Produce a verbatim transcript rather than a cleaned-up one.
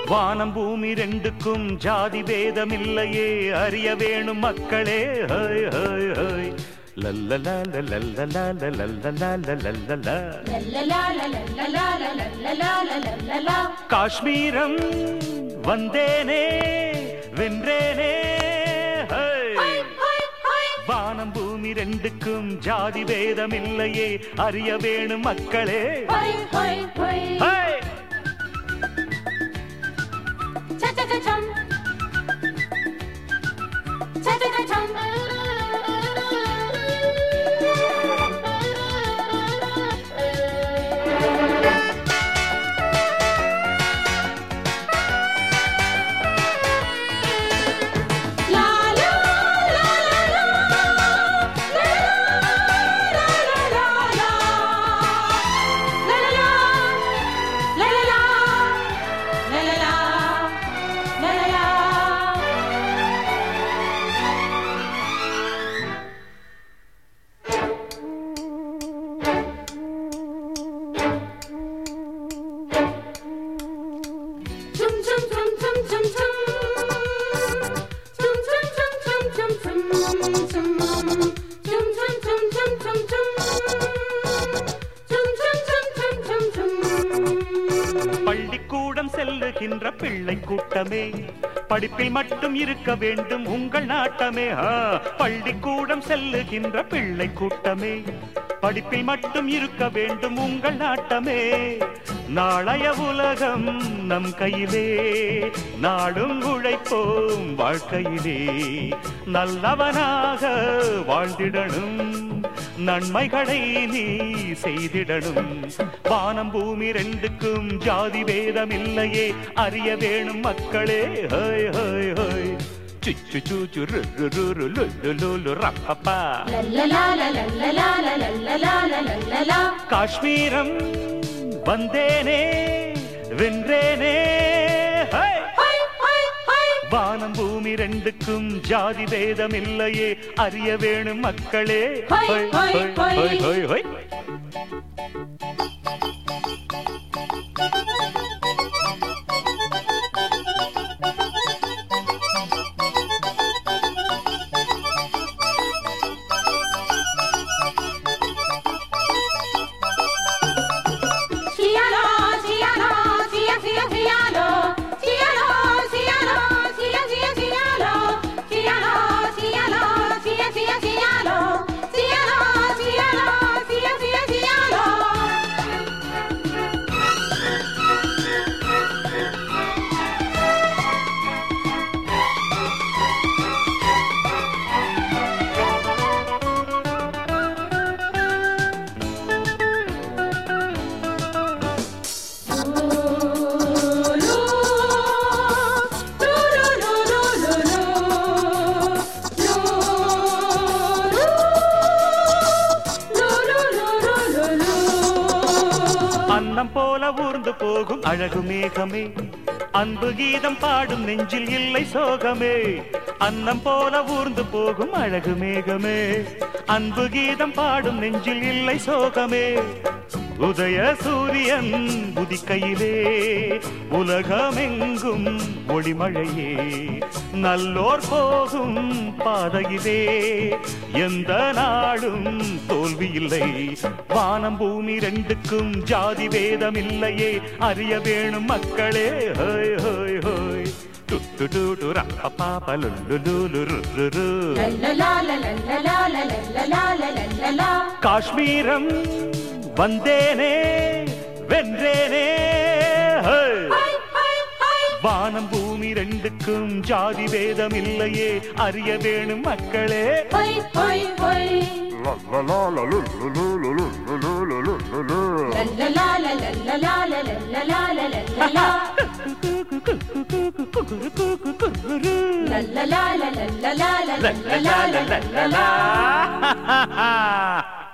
வானம் பூமி ரெண்டுக்கும் ஜாதி பேதமில்லையே அறிய வேணும் மக்களே. ஹை ஹை ஹை லல்லலா லல்லலா லல்லலா லல்லலா காஷ்மீரம் வந்தேனே வென்றேனே. வானம் பூமி ரெண்டுக்கும் ஜாதி பேதமில்லையே அறிய வேணும் மக்களே. பள்ளிக்கூடம் செல்லுகின்ற பிள்ளை கூட்டமே படிப்பில் மட்டும் இருக்க வேண்டும் உங்கள் நாட்டமே. பள்ளிக்கூடம் செல்லுகின்ற பிள்ளை கூட்டமே படிப்பில் மட்டும் இருக்க வேண்டும் உங்கள் நாட்டமே. நாளைய உலகம் நம் கையிலே நாடும் உழைப்போம் வாழ்க்கையிலே நல்லவனாக வாழ்ந்திடணும் நன்மைகளை நீ செய்திடணும். வானம் பூமி ரெண்டுக்கும் ஜாதி பேதமில்லையே அறிய வேணும் மக்களே. ஹை ஹை ஹை சுச்சு சூச்சு ருரு லுல்லு ரப்பப்பா காஷ்மீரம் வந்தேனே வென்றேனே. வானம் பூமி ரெண்டுக்கும் ஜாதி பேதமில்லையே அறிய வேணும் மக்களே. அன்னம் போல ஊர்ந்து போகும் அழகு மேகமே அன்பு கீதம் பாடும் நெஞ்சில் இல்லை சோகமே. அன்னம் போல ஊர்ந்து போகும் அழகு மேகமே அன்பு கீதம் பாடும் நெஞ்சில் இல்லை சோகமே. உதய சூரியன் உதிக்கையிலே உலகமெங்கும் ஒளிமழையே நல்லோர் போகும் பாதையிலே எந்த நாடும் தோல்வி இல்லை. வானம் பூமி ரெண்டுக்கும் ஜாதி பேதமில்லையே அறிய வேணும் மக்களே. ஹோய் ஹோய் ஹோய் டு டு டு ரப்பப்பா பலுல்லுலுரு காஷ்மீரம் வந்தேனே வென்றேனே. வானம் பூமி ரெண்டுக்கும் ஜாதி பேதமில்லையே அறிய வேணும் மக்களே. La la la la la la la la la la la la.